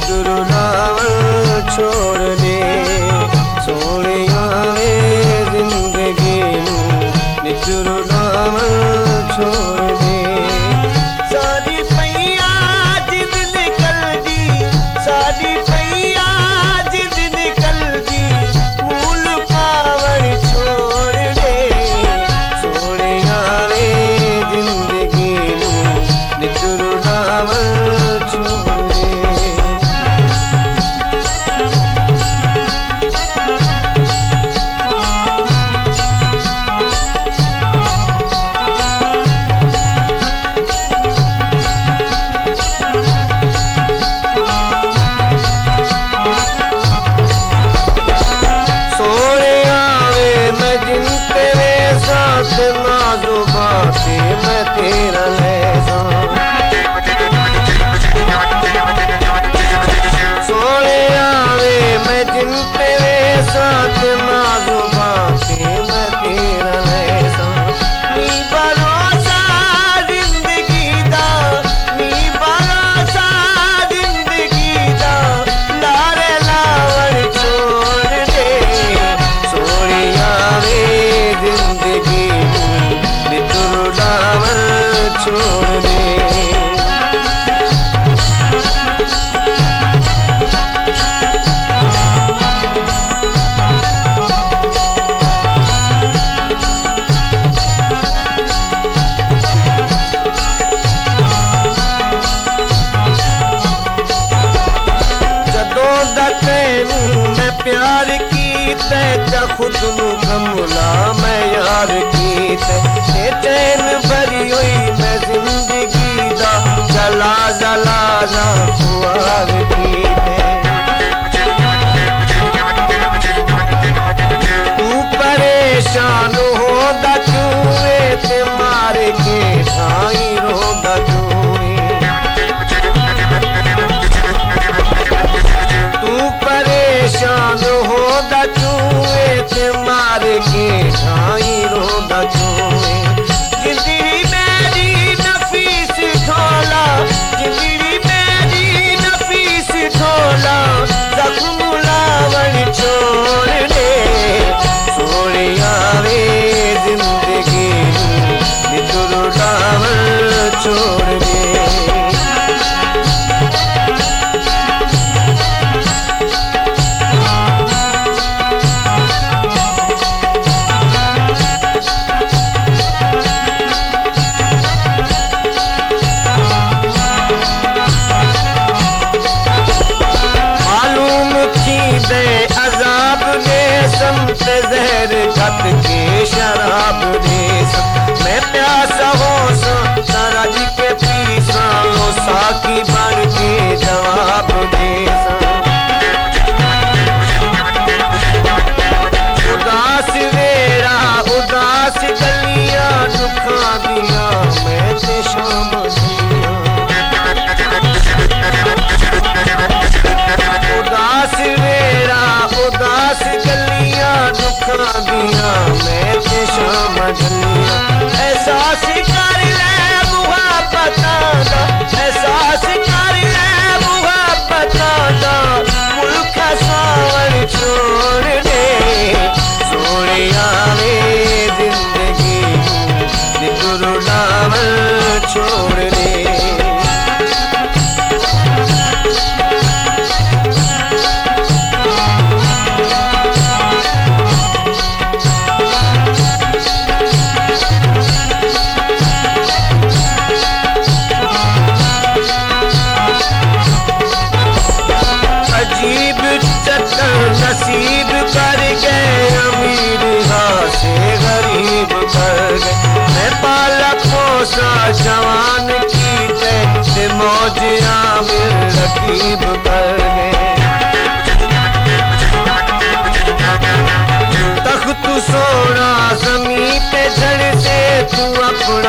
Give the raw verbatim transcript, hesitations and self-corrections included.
रुलावण छोड़ दे सोनिया वे जिंदगी नू नित रुलावण छोड़ दे। साडी पैया जिद निकल दी साडी पैया जिद निकल दी मूल पावण छोड़ दे सोनिया वे जिंदगी नू नित रुलावण छोड़ दे। मैं तेरा लैसा सोने आवे मैं जिन तेरे साथ नाजो बाते मैं तेरा लैसा। नी भरोसा जिंदगी दा नी भरोसा जिंदगी दा लारे लावण छोड़ दे सोने आवे जिंदगी छोड़ दे। जदों दा तैनू मैं प्यार कीते ते खुद नू गमला मैं यार कीते ते चैन भरी हुई मैं जिंदगी दा जला जला जा खुआर कीते। तू परेशान होंदा क्यों वे ते मार के ठाई रोंदा क्यों तू परेशान होंदा क्यों वे ते मार के ठाई रोंदा क्यों। जिंदगी मेरी नफीस ढोला जिंदगी मेरी नफीस ढोला जख्म लावण छोड़ दे सोनिया वे जिंदगी नित रुलावण छोड़ दे। अजाब दे समत जहर खत के शराब दे मैं प्यासा हो सरज के पीसा लो साकी बन के जवाब दे। उदास वेरा उदास गलियां दुखा दिया मैं ते शाम उदास वेरा उदास गलियां दुखा दिया मैं ते शाम गलियां। एहसास कर ले मुहब्बत दा एहसास कर ले मुहब्बत दा मुल्क सावण छोड़ दे सोनिया वे जिंदगी नित रुलावण छोड़ दे। अजीब चक्कर नसीब कर गए अमीर यहाँ से गरीब कर गए मैं पाला पोसा जवान की ते मौज आमिर रकीब कर गए। तख्त सोना जमीन पे झड़ से तू अपना